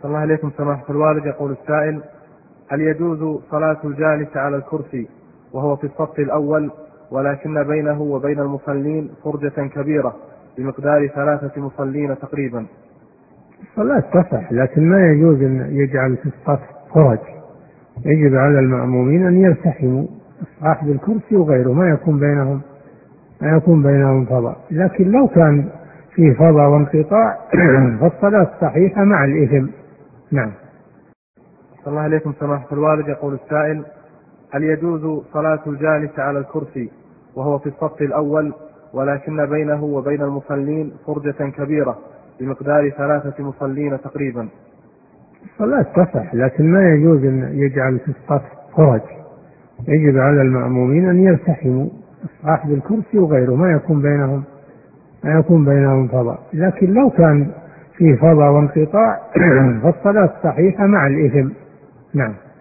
صلى الله عليكم سماحة الوالد. يقول السائل: هل يجوز صلاة الجالس على الكرسي وهو في الصف الأول ولكن بينه وبين المصلين فرجة كبيرة بمقدار 3 مصلين تقريبا؟ الصلاة تصح، لكن ما يجوز أن يجعل في الصف فرج. يجب على المأمومين أن يرتحموا، صاحب الكرسي وغيره ما يكون بينهم فضاء. لكن لو كان فيه فضاء وانقطاع فالصلاة صحيحة مع الإثم. نعم. صلى الله عليكم سماحة الوالد. يقول السائل: هل يجوز صلاة الجالس على الكرسي وهو في الصف الأول ولكن بينه وبين المصلين فرجة كبيرة بمقدار 3 مصلين تقريبا؟ الصلاة تصح، لكن ما يجوز أن يجعل في الصف فرج. يجب على المأمومين أن يرتحموا، صاحب الكرسي وغيره ما يكون بينهم فضاء. لكن لو كان فيه فضاء وانقطاع فالصلاة صحيحة مع الإثم. نعم.